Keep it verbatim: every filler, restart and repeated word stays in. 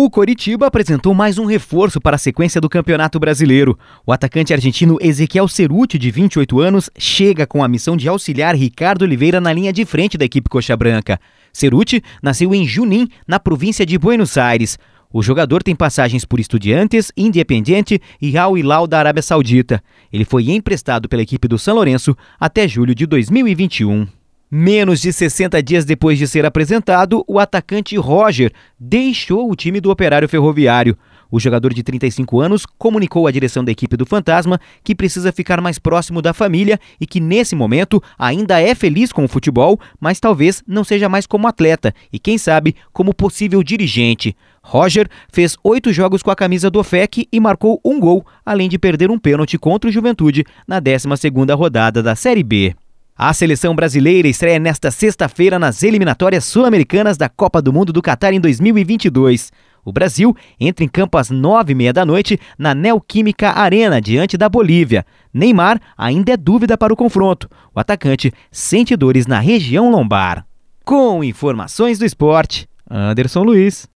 O Coritiba apresentou mais um reforço para a sequência do Campeonato Brasileiro. O atacante argentino Ezequiel Cerutti, de vinte e oito anos, chega com a missão de auxiliar Ricardo Oliveira na linha de frente da equipe Coxa Branca. Cerutti nasceu em Junín, na província de Buenos Aires. O jogador tem passagens por Estudiantes, Independiente e Al Hilal da Arábia Saudita. Ele foi emprestado pela equipe do São Lourenço até julho de dois mil e vinte e um. Menos de sessenta dias depois de ser apresentado, o atacante Roger deixou o time do Operário Ferroviário. O jogador de trinta e cinco anos comunicou à direção da equipe do Fantasma que precisa ficar mais próximo da família e que, nesse momento, ainda é feliz com o futebol, mas talvez não seja mais como atleta e, quem sabe, como possível dirigente. Roger fez oito jogos com a camisa do F E C e marcou um gol, além de perder um pênalti contra o Juventude na décima segunda rodada da Série B. A seleção brasileira estreia nesta sexta-feira nas eliminatórias sul-americanas da Copa do Mundo do Catar em dois mil e vinte e dois. O Brasil entra em campo às nove e meia da noite na Neoquímica Arena, diante da Bolívia. Neymar ainda é dúvida para o confronto. O atacante sente dores na região lombar. Com informações do esporte, Anderson Luiz.